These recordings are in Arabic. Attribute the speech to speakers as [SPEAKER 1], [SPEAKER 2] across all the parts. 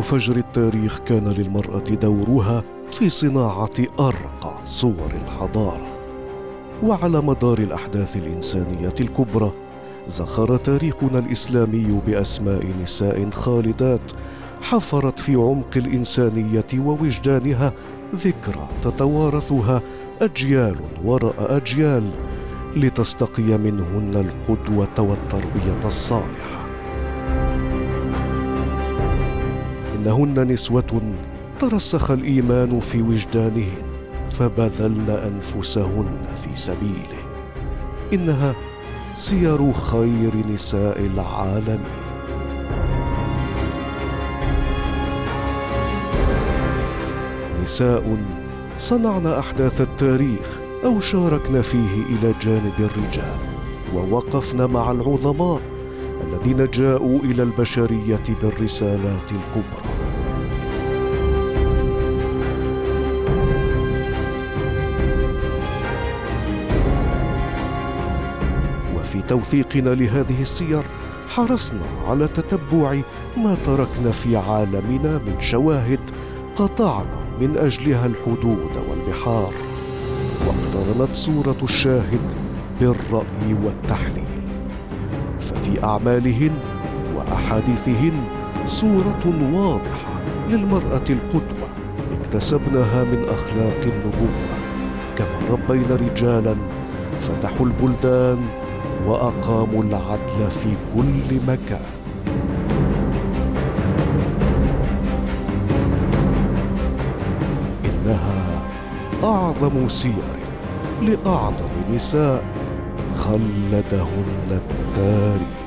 [SPEAKER 1] فجر التاريخ كان للمرأة دورها في صناعة أرقى صور الحضارة. وعلى مدار الأحداث الإنسانية الكبرى زخر تاريخنا الإسلامي بأسماء نساء خالدات حفرت في عمق الإنسانية ووجدانها ذكرى تتوارثها أجيال وراء أجيال لتستقي منهن القدوة والتربية الصالحة. إنهن نسوة ترسخ الإيمان في وجدانهن فبذلن أنفسهن في سبيله. إنها سير خير نساء العالمين. نساء صنعن أحداث التاريخ أو شاركن فيه إلى جانب الرجال، ووقفن مع العظماء الذين جاءوا إلى البشرية بالرسالات الكبرى. وفي توثيقنا لهذه السير حرصنا على تتبع ما تركنا في عالمنا من شواهد قطعنا من أجلها الحدود والبحار، واقترنت صورة الشاهد بالرأي والتحليل. ففي أعمالهن وأحاديثهن صورة واضحة للمرأة القدوة اكتسبناها من أخلاق النبوة، كما ربينا رجالا فتحوا البلدان وأقاموا العدل في كل مكان. إنها أعظم سير لأعظم نساء خلدهن التاريخ.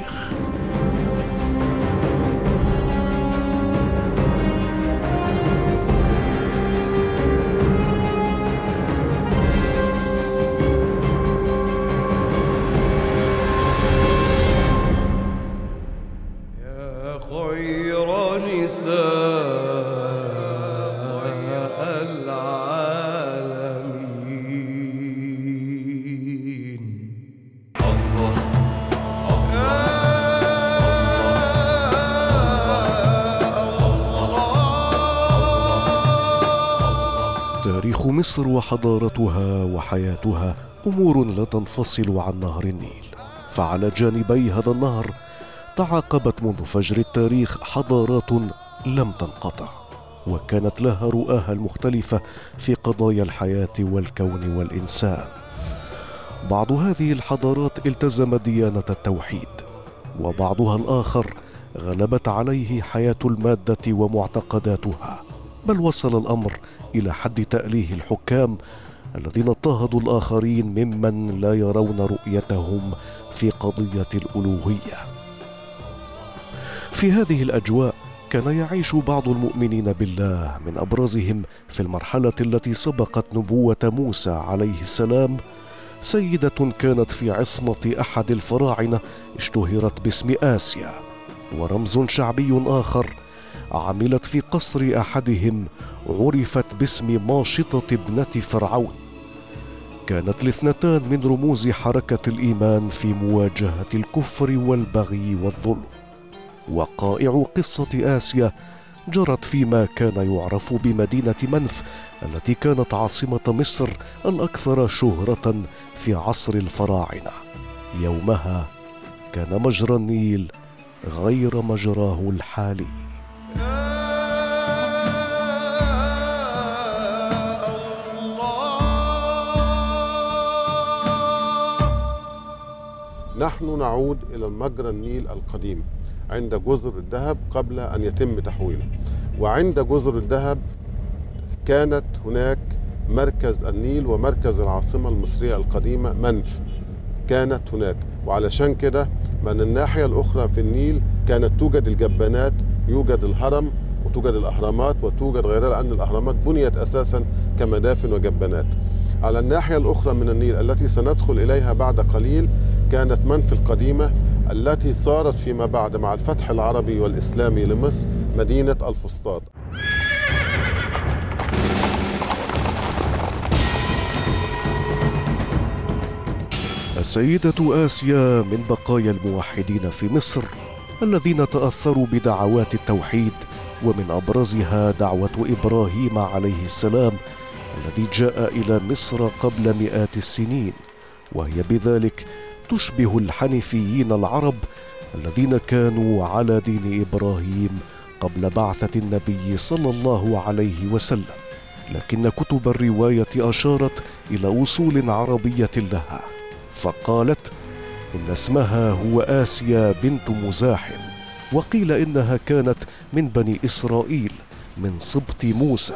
[SPEAKER 2] يا خير نساء
[SPEAKER 1] تاريخ مصر وحضارتها وحياتها أمور لا تنفصل عن نهر النيل، فعلى جانبي هذا النهر تعاقبت منذ فجر التاريخ حضارات لم تنقطع، وكانت لها رؤاها المختلفة في قضايا الحياة والكون والإنسان. بعض هذه الحضارات التزم ديانة التوحيد، وبعضها الآخر غلبت عليه حياة المادة ومعتقداتها، بل وصل الأمر إلى حد تأليه الحكام الذين اضطهدوا الآخرين ممن لا يرون رؤيتهم في قضية الألوهية. في هذه الأجواء كان يعيش بعض المؤمنين بالله، من أبرزهم في المرحلة التي سبقت نبوة موسى عليه السلام سيدة كانت في عصمة أحد الفراعنة اشتهرت باسم آسيا، ورمز شعبي آخر عملت في قصر أحدهم عرفت باسم ماشطة ابنة فرعون. كانت الاثنتان من رموز حركة الإيمان في مواجهة الكفر والبغي والظلم. وقائع قصة آسيا جرت فيما كان يعرف بمدينة منف التي كانت عاصمة مصر الأكثر شهرة في عصر الفراعنة. يومها كان مجرى النيل غير مجراه الحالي.
[SPEAKER 3] نحن نعود إلى مجرى النيل القديم عند جزر الذهب قبل أن يتم تحويله. وعند جزر الذهب كانت هناك مركز النيل ومركز العاصمة المصرية القديمة منف كانت هناك. وعلشان كده من الناحية الأخرى في النيل كانت توجد الجبانات، يوجد الهرم وتوجد الأهرامات وتوجد غيرها، لأن الأهرامات بنيت أساسا كمدافن وجبانات. على الناحية الأخرى من النيل التي سندخل إليها بعد قليل كانت منف القديمة التي صارت فيما بعد مع الفتح العربي والإسلامي لمصر مدينة الفسطاط.
[SPEAKER 1] السيدة آسيا من بقايا الموحدين في مصر الذين تأثروا بدعوات التوحيد ومن أبرزها دعوة إبراهيم عليه السلام الذي جاء إلى مصر قبل مئات السنين، وهي بذلك تشبه الحنيفيين العرب الذين كانوا على دين إبراهيم قبل بعثة النبي صلى الله عليه وسلم، لكن كتب الرواية أشارت إلى أصول عربية لها، فقالت إن اسمها هو آسيا بنت مزاحم، وقيل إنها كانت من بني إسرائيل من سبط موسى،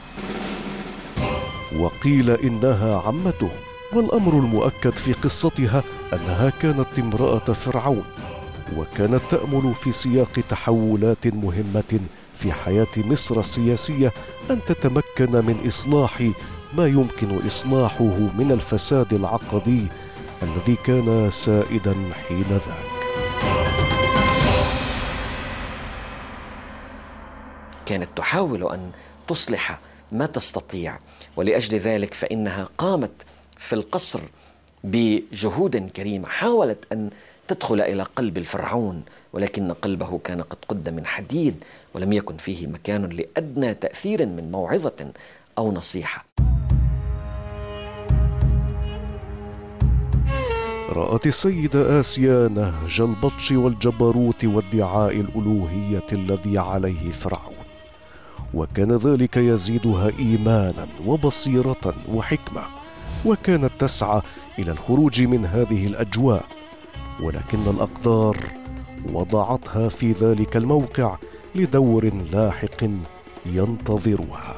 [SPEAKER 1] وقيل إنها عمته. والأمر المؤكد في قصتها أنها كانت امرأة فرعون، وكانت تأمل في سياق تحولات مهمة في حياة مصر السياسية أن تتمكن من إصلاح ما يمكن إصلاحه من الفساد العقدي الذي كان سائدا حينذاك.
[SPEAKER 4] كانت تحاول أن تصلح ما تستطيع، ولأجل ذلك فإنها قامت في القصر بجهود كريمة، حاولت أن تدخل إلى قلب الفرعون، ولكن قلبه كان قد قد من حديد، ولم يكن فيه مكان لأدنى تأثير من موعظة أو نصيحة.
[SPEAKER 1] رأت السيدة آسيا نهج البطش والجبروت وادعاء الألوهية الذي عليه فرعون، وكان ذلك يزيدها إيمانا وبصيرة وحكمة، وكانت تسعى إلى الخروج من هذه الأجواء، ولكن الأقدار وضعتها في ذلك الموقع لدور لاحق ينتظرها.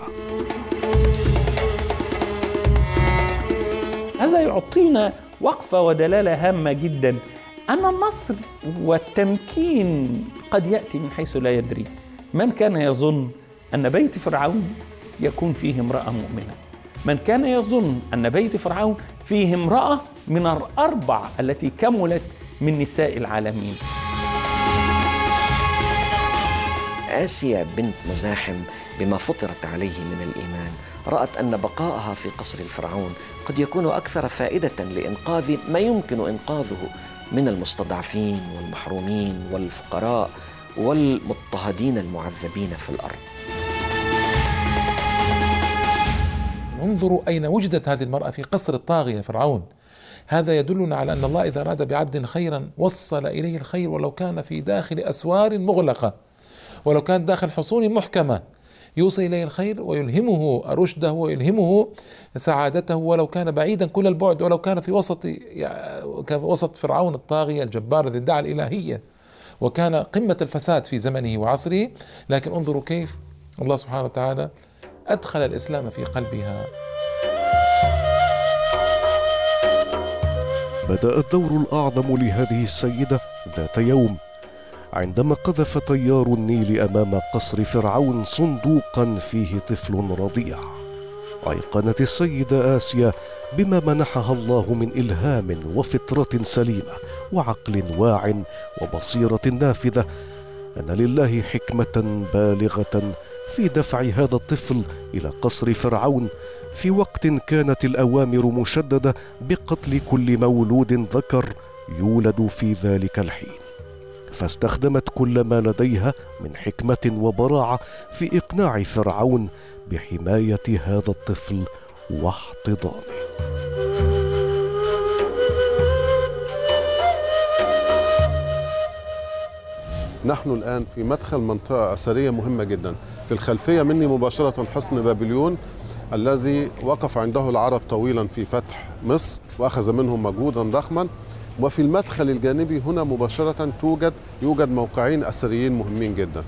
[SPEAKER 5] هذا يعطينا وقفة ودلالة هامة جدا أن النصر والتمكين قد يأتي من حيث لا يدري. من كان يظن أن بيت فرعون يكون فيه امرأة مؤمنة، من كان يظن أن بيت فرعون فيه امرأة من الأربع التي كملت من نساء العالمين.
[SPEAKER 4] آسيا بنت مزاحم بما فطرت عليه من الإيمان رأت أن بقاءها في قصر الفرعون قد يكون أكثر فائدة لإنقاذ ما يمكن إنقاذه من المستضعفين والمحرومين والفقراء والمضطهدين المعذبين في الأرض.
[SPEAKER 6] انظروا أين وجدت هذه المرأة، في قصر الطاغية فرعون. هذا يدلنا على أن الله إذا أراد بعبد خيرا وصل إليه الخير، ولو كان في داخل أسوار مغلقة، ولو كان داخل حصون محكمة، يوصل إليه الخير ويلهمه رشده ويلهمه سعادته، ولو كان بعيدا كل البعد، ولو كان في وسط فرعون الطاغية الجبار الذي ادعى الإلهية وكان قمة الفساد في زمنه وعصره. لكن انظروا كيف الله سبحانه وتعالى أدخل الإسلام في قلبها.
[SPEAKER 1] بدأ الدور الأعظم لهذه السيدة ذات يوم عندما قذف تيار النيل أمام قصر فرعون صندوقا فيه طفل رضيع. أيقنت السيدة آسيا بما منحها الله من إلهام وفطرة سليمة وعقل واع وبصيرة نافذة أن لله حكمة بالغة في دفع هذا الطفل إلى قصر فرعون في وقت كانت الأوامر مشددة بقتل كل مولود ذكر يولد في ذلك الحين، فاستخدمت كل ما لديها من حكمة وبراعة في إقناع فرعون بحماية هذا الطفل واحتضانه.
[SPEAKER 3] نحن الآن في مدخل منطقة أثرية مهمة جدا. في الخلفية مني مباشرة حصن بابليون الذي وقف عنده العرب طويلا في فتح مصر وأخذ منهم مجهودا ضخما. وفي المدخل الجانبي هنا مباشرة يوجد موقعين أثريين مهمين جدا.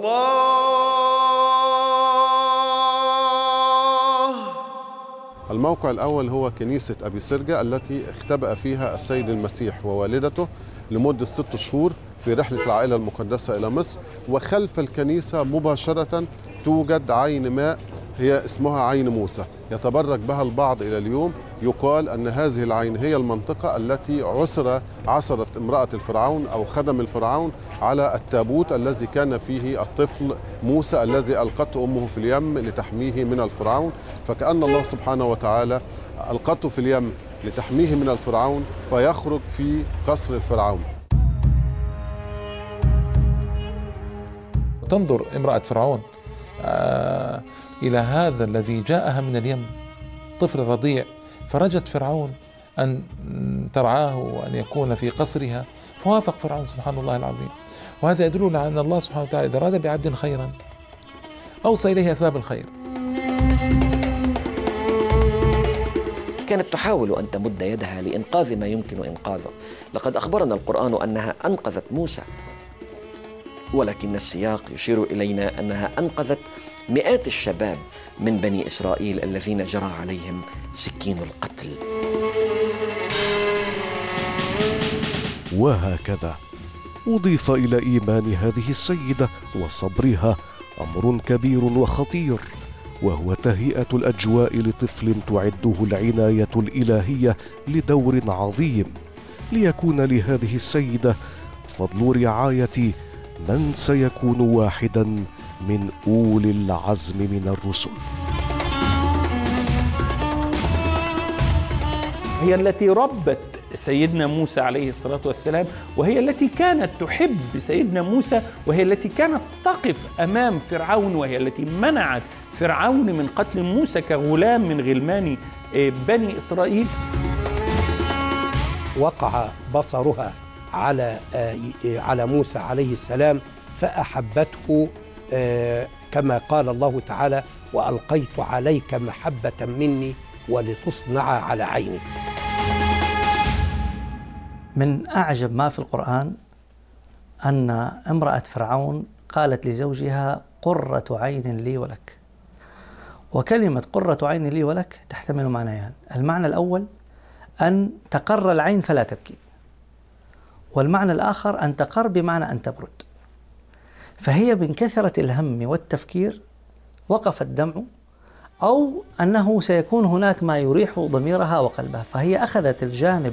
[SPEAKER 3] الموقع الأول هو كنيسة أبي سرجة التي اختبأ فيها السيد المسيح ووالدته لمدة 6 شهور في رحلة العائلة المقدسة إلى مصر. وخلف الكنيسة مباشرة توجد عين ماء هي اسمها عين موسى، يتبرك بها البعض إلى اليوم. يقال أن هذه العين هي المنطقة التي عثرت امرأة الفرعون أو خدم الفرعون على التابوت الذي كان فيه الطفل موسى الذي ألقته أمه في اليم لتحميه من الفرعون. فكأن الله سبحانه وتعالى ألقته في اليم لتحميه من الفرعون فيخرج في قصر الفرعون.
[SPEAKER 6] تنظر امرأة فرعون إلى هذا الذي جاءها من اليم، طفل رضيع، فرجت فرعون أن ترعاه وأن يكون في قصرها، فوافق فرعون سبحان الله العظيم. وهذا يدلنا على أن الله سبحانه وتعالى إذا أراد بعبد خيرا أوصى إليه أسباب الخير.
[SPEAKER 4] كانت تحاول أن تمد يدها لإنقاذ ما يمكن إنقاذه. لقد أخبرنا القرآن أنها أنقذت موسى، ولكن السياق يشير إلينا أنها أنقذت مئات الشباب من بني إسرائيل الذين جرى عليهم سكين القتل.
[SPEAKER 1] وهكذا أضيف إلى إيمان هذه السيدة وصبرها أمر كبير وخطير، وهو تهيئة الأجواء لطفل تعده العناية الإلهية لدور عظيم، ليكون لهذه السيدة فضل رعاية من سيكون واحدا من أولي العزم من الرسل.
[SPEAKER 5] هي التي ربت سيدنا موسى عليه الصلاة والسلام، وهي التي كانت تحب سيدنا موسى، وهي التي كانت تقف أمام فرعون، وهي التي منعت فرعون من قتل موسى كغلام من غلمان بني إسرائيل.
[SPEAKER 7] وقع بصرها على موسى عليه السلام فأحبته، كما قال الله تعالى: وألقيت عليك محبة مني ولتصنع على عيني.
[SPEAKER 8] من أعجب ما في القرآن أن امرأة فرعون قالت لزوجها: قرة عين لي ولك. وكلمة قرة عين لي ولك تحتمل معنيان: المعنى الأول أن تقر العين فلا تبكي، والمعنى الآخر أن تقر بمعنى أن تبرد. فهي من كثرة الهم والتفكير وقف الدمع، أو أنه سيكون هناك ما يريح ضميرها وقلبها، فهي أخذت الجانب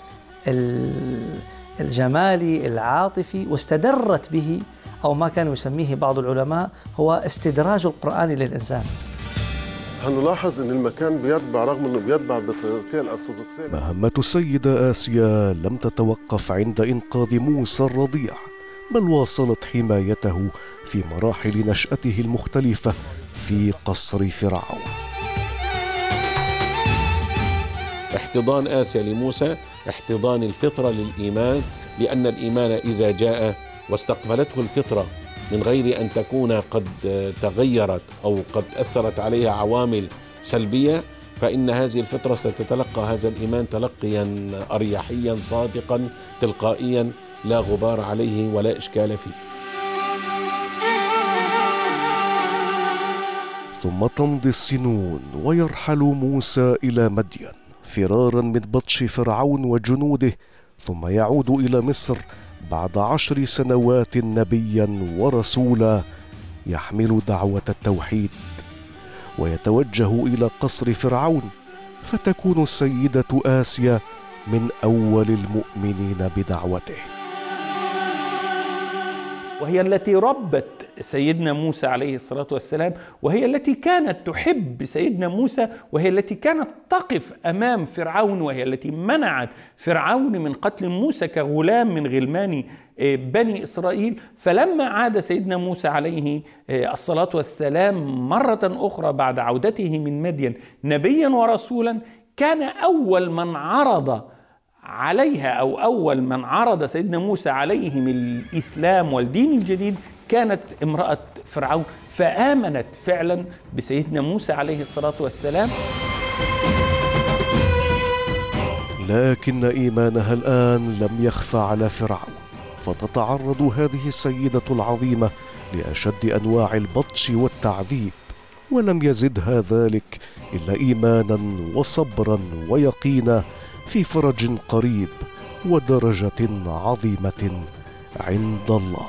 [SPEAKER 8] الجمالي العاطفي واستدرت به، أو ما كان يسميه بعض العلماء هو استدراج القرآن للإنسان.
[SPEAKER 3] هنلاحظ أن المكان بيتبع، رغم أنه بيتبع بالطريقة الأرثوذكسية.
[SPEAKER 1] مهمة السيدة آسيا لم تتوقف عند إنقاذ موسى الرضيع، بل واصلت حمايته في مراحل نشأته المختلفة في قصر فرعون.
[SPEAKER 9] احتضان آسيا لموسى احتضان الفطرة للإيمان، لأن الإيمان إذا جاء واستقبلته الفطرة من غير أن تكون قد تغيرت أو قد أثرت عليها عوامل سلبية، فإن هذه الفطرة ستتلقى هذا الإيمان تلقيا أريحيا صادقا تلقائيا لا غبار عليه ولا إشكال فيه.
[SPEAKER 1] ثم تمضي السنون ويرحل موسى إلى مدين فرارا من بطش فرعون وجنوده، ثم يعود إلى مصر بعد 10 سنوات نبيا ورسولا يحمل دعوة التوحيد، ويتوجه إلى قصر فرعون، فتكون السيدة آسيا من أول المؤمنين بدعوته.
[SPEAKER 5] وهي التي ربت سيدنا موسى عليه الصلاة والسلام، وهي التي كانت تحب سيدنا موسى، وهي التي كانت تقف أمام فرعون، وهي التي منعت فرعون من قتل موسى كغلام من غلمان بني إسرائيل. فلما عاد سيدنا موسى عليه الصلاة والسلام مرة أخرى بعد عودته من مدين نبيا ورسولا، كان أول من عرض عليها أو أول من عرض سيدنا موسى عليهم الإسلام والدين الجديد كانت امرأة فرعون، فآمنت فعلا بسيدنا موسى عليه الصلاة والسلام.
[SPEAKER 1] لكن إيمانها الآن لم يخفى على فرعون، فتتعرض هذه السيدة العظيمة لأشد أنواع البطش والتعذيب، ولم يزدها ذلك إلا إيمانا وصبرا ويقينا في فرج قريب ودرجة عظيمة عند الله.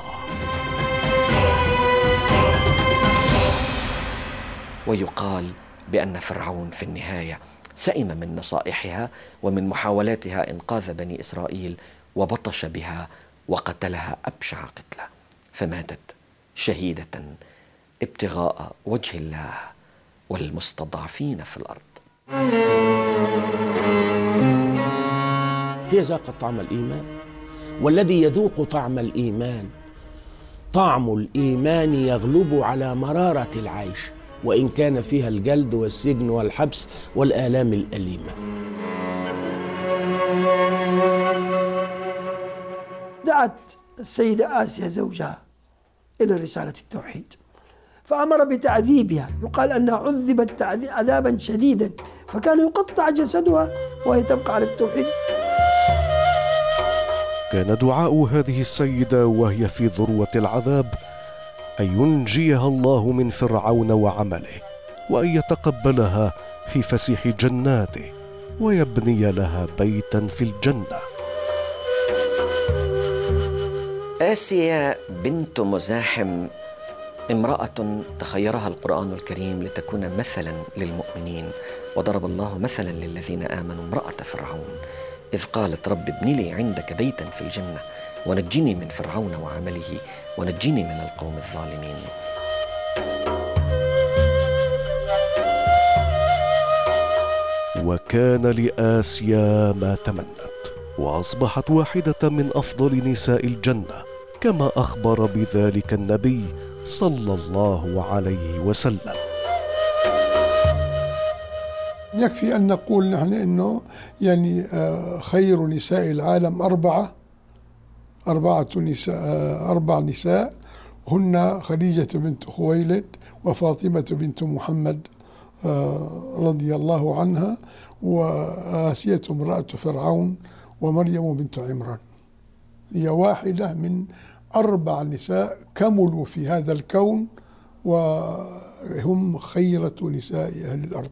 [SPEAKER 4] ويقال بأن فرعون في النهاية سئم من نصائحها ومن محاولاتها إنقاذ بني إسرائيل، وبطش بها وقتلها أبشع قتلة، فماتت شهيدة ابتغاء وجه الله والمستضعفين في الأرض.
[SPEAKER 10] هي ذاقت طعم الإيمان، والذي يذوق طعم الإيمان طعم الإيمان يغلب على مرارة العيش، وإن كان فيها الجلد والسجن والحبس والآلام الأليمة.
[SPEAKER 11] دعت السيدة آسيا زوجها إلى رسالة التوحيد، فأمر بتعذيبها. يقال أنها عذبت عذابا شديدا، فكان يقطع جسدها وهي تبقى على التوحيد.
[SPEAKER 1] كان دعاء هذه السيدة وهي في ذروة العذاب أن ينجيها الله من فرعون وعمله، وأن يتقبلها في فسيح جناته ويبني لها بيتا في الجنة.
[SPEAKER 4] آسيا بنت مزاحم امرأة تخيرها القرآن الكريم لتكون مثلا للمؤمنين، وضرب الله مثلا للذين آمنوا امرأة فرعون إذ قالت رب ابن لي عندك بيتا في الجنة ونجني من فرعون وعمله ونجني من القوم الظالمين.
[SPEAKER 1] وكان لآسيا ما تمنت، وأصبحت واحدة من أفضل نساء الجنة، كما أخبر بذلك النبي صلى الله عليه وسلم.
[SPEAKER 12] يكفي أن نقول نحن أنه يعني خير نساء العالم أربع نساء، هن خديجة بنت خويلد وفاطمة بنت محمد رضي الله عنها، وآسية امرأة فرعون، ومريم بنت عمران. هي واحدة من 4 نساء كملوا في هذا الكون، وهم خيرة نساء أهل الأرض.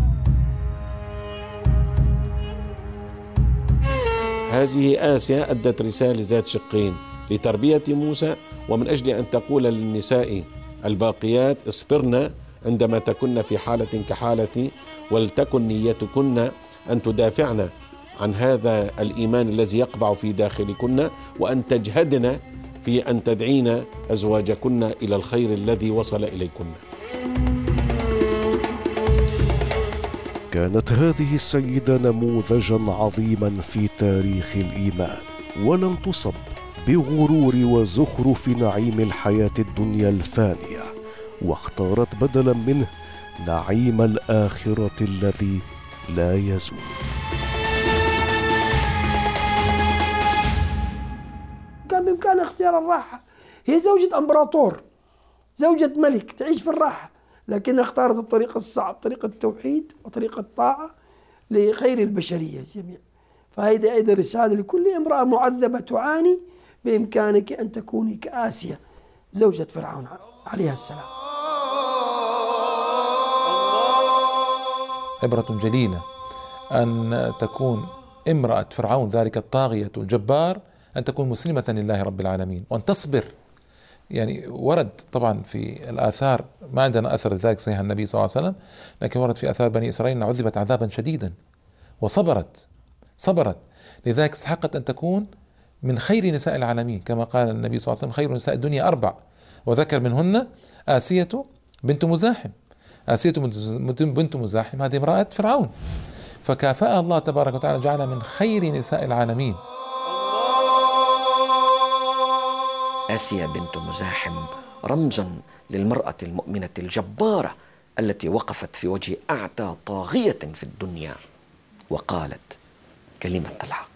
[SPEAKER 9] هذه آسيا أدت رسالة ذات شقين لتربية موسى، ومن أجل أن تقول للنساء الباقيات اصبرن عندما تكن في حالة كحالتي، ولتكن نيتكن أن تدافعن عن هذا الإيمان الذي يقبع في داخلكن، وأن تجهدن في أن تدعين أزواجكن إلى الخير الذي وصل إليكن.
[SPEAKER 1] كانت هذه السيدة نموذجا عظيما في تاريخ الإيمان، ولم تصب بغرور وزخرف نعيم الحياة الدنيا الفانية، واختارت بدلا منه نعيم الآخرة الذي لا يزول.
[SPEAKER 11] كان بإمكانها اختيار الراحة، هي زوجة أمبراطور، زوجة ملك تعيش في الراحة، لكن اختارت الطريق الصعب، طريق التوحيد وطريق الطاعة لخير البشرية جميعا. فهذه أيضا رسالة لكل امرأة معذبة تعاني، بإمكانك أن تكوني كآسيا زوجة فرعون عليها السلام.
[SPEAKER 6] عبرة جليلة أن تكون امرأة فرعون ذلك الطاغية الجبار أن تكون مسلمة لله رب العالمين، وأن تصبر. يعني ورد طبعا في الآثار، ما عندنا أثر ذلك صحيح النبي صلى الله عليه وسلم، لكن ورد في آثار بني إسرائيل أنها عذبت عذابا شديدا وصبرت. لذلك استحقت أن تكون من خير نساء العالمين، كما قال النبي صلى الله عليه وسلم خير نساء الدنيا 4، وذكر منهن آسية بنت مزاحم. آسية بنت مزاحم هذه امرأة فرعون، فكافأها الله تبارك وتعالى، جعلها من خير نساء العالمين.
[SPEAKER 4] آسيا بنت مزاحم رمز للمرأة المؤمنة الجبارة التي وقفت في وجه أعتى طاغية في الدنيا وقالت كلمة الحق.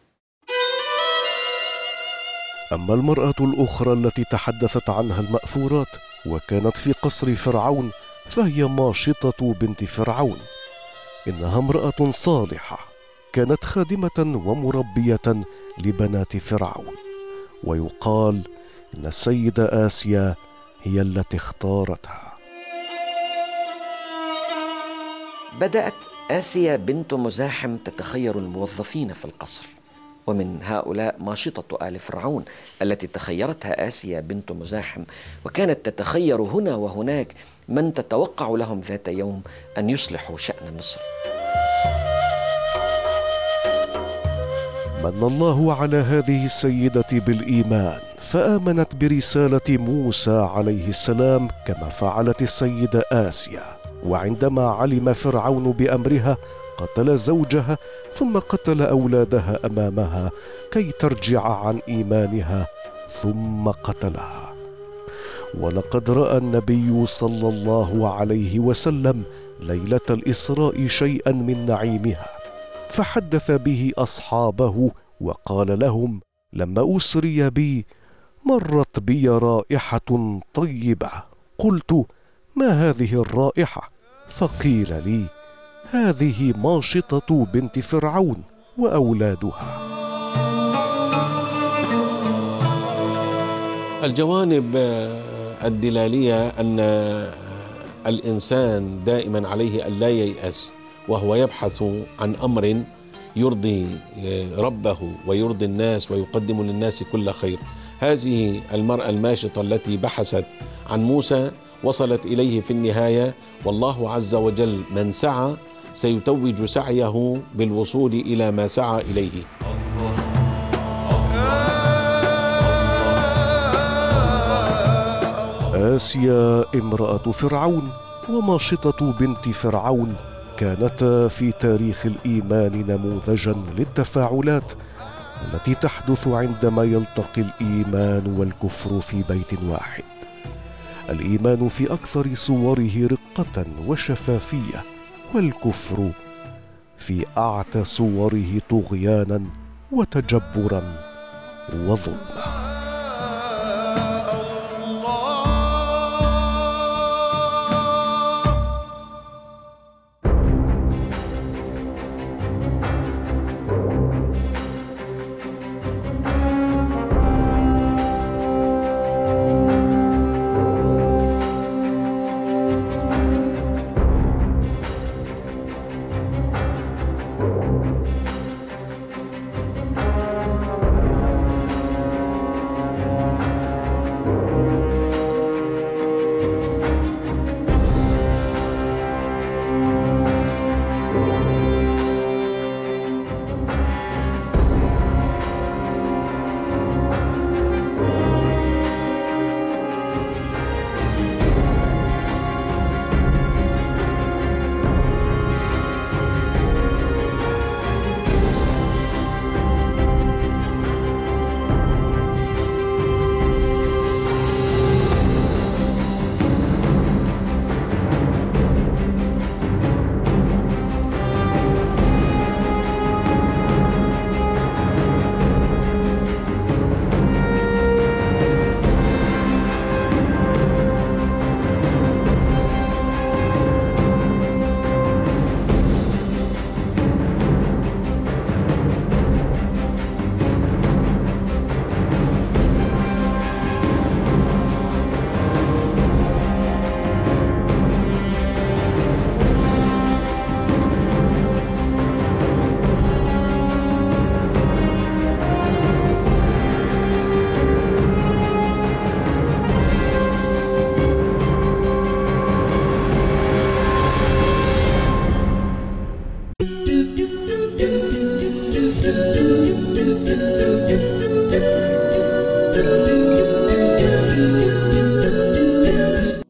[SPEAKER 1] أما المرأة الأخرى التي تحدثت عنها المأثورات وكانت في قصر فرعون، فهي ماشطة بنت فرعون. إنها امرأة صالحة، كانت خادمة ومربية لبنات فرعون، ويقال إن السيدة آسيا هي التي اختارتها.
[SPEAKER 4] بدأت آسيا بنت مزاحم تتخير الموظفين في القصر، ومن هؤلاء ماشطة آل فرعون التي تخيرتها آسيا بنت مزاحم، وكانت تتخير هنا وهناك من تتوقع لهم ذات يوم أن يصلحوا شأن مصر.
[SPEAKER 1] من الله على هذه السيدة بالإيمان، فآمنت برسالة موسى عليه السلام كما فعلت السيدة آسيا. وعندما علم فرعون بأمرها قتل زوجها ثم قتل أولادها أمامها كي ترجع عن إيمانها، ثم قتلها. ولقد رأى النبي صلى الله عليه وسلم ليلة الإسراء شيئا من نعيمها، فحدث به أصحابه وقال لهم: لما أسري بي مرت بي رائحة طيبة، قلت: ما هذه الرائحة؟ فقيل لي: هذه ماشطة بنت فرعون وأولادها.
[SPEAKER 9] الجوانب الدلالية أن الإنسان دائما عليه أن لا ييأس، وهو يبحث عن أمر يرضي ربه ويرضي الناس ويقدم للناس كل خير. هذه المرأة الماشطة التي بحثت عن موسى وصلت إليه في النهاية، والله عز وجل من سعى سيتوج سعيه بالوصول إلى ما سعى إليه.
[SPEAKER 1] آسيا امرأة فرعون وماشطة بنت فرعون كانتا في تاريخ الإيمان نموذجا للتفاعلات التي تحدث عندما يلتقي الإيمان والكفر في بيت واحد. الإيمان في أكثر صوره رقة وشفافية، والكفر في أعتى صوره طغيانا وتجبرا وظلما.